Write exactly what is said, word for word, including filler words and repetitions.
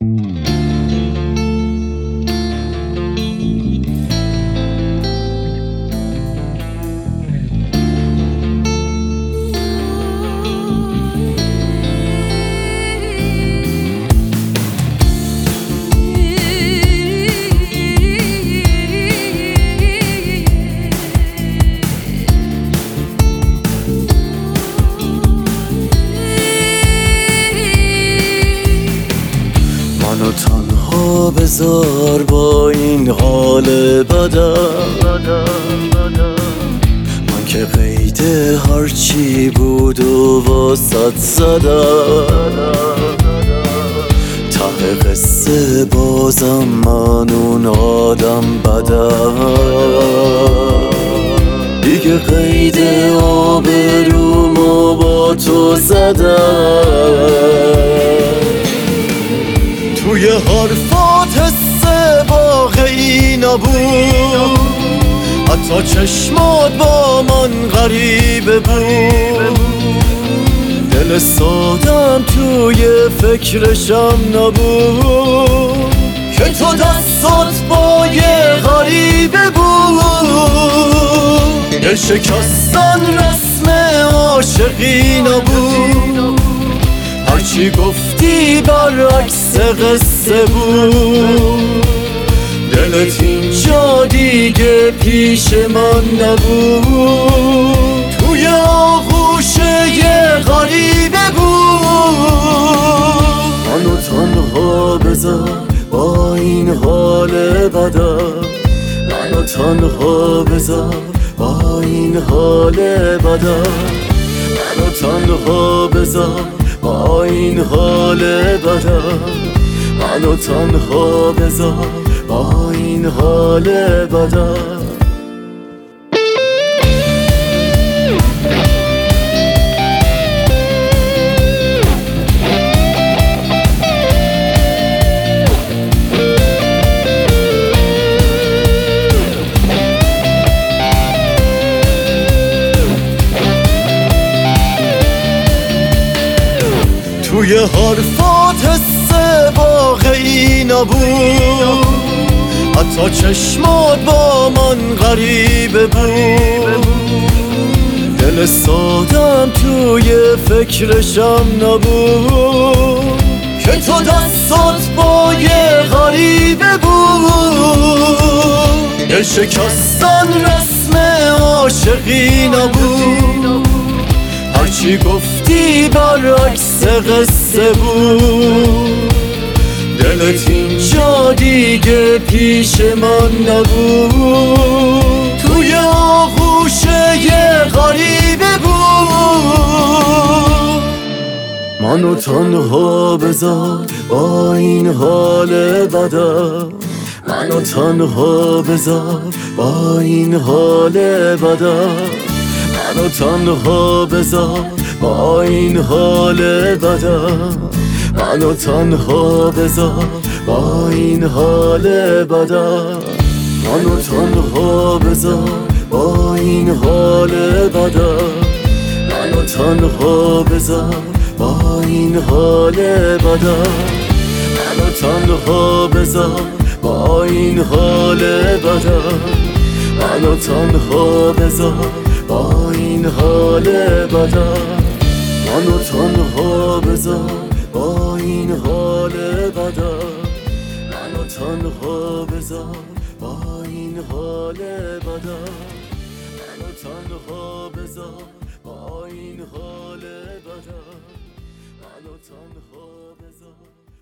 منو تنها بذار با این حال بدم، من که قید هرچی بود و واسط زدم. ته قصه بازم من اون آدم بدم، دیگه قید آبرومو با تو زدم. توی حرفات حس واقعی نبود، حتی چشمات با من غریبه بود. دل سادم توی فکرشم نبود که تو دستات با یه غریبه بود. دل شکستن رسم عاشقی نبود، هرچی گفتی برعکس قصه بود. دلت اینجا دیگه پیش من نبود، توی آغوش یه غریبه بود. منو تنها بذار با این حال بدم، منو تنها بذار با این حال بدم، منو تنها بذار با این حال بدم، منو تنها بذار با این حال بدم. توی حرفات حس واقعی نبود، حتی چشمات با من غریبه بود. دل سادم توی فکرشم نبود که تو دستات با یه غریبه بود. دل شکستن رسم عاشقی نبود، هرچی گفتی برعکس قصه بود. دلت اینجا دیگه پیش من نبود، توی آغوش یه غریبه بود. منو تنها بذار با این حال بدم، منو تنها بذار با این حال بدم، منو تنها بذار با این حال بدم، منو تنها بذار با این حال بدم، منو تنها بذار با این حال بدم، منو تنها بذار با این حال بدم، منو تنها بذار با این حال بدم، منو تنها بذار با این حال بدم، منو تنها بذار با این حال بدم، منو تنها بذار با این حال بدم، منو تنها بذار با این حال بدم، منو تنها بذار.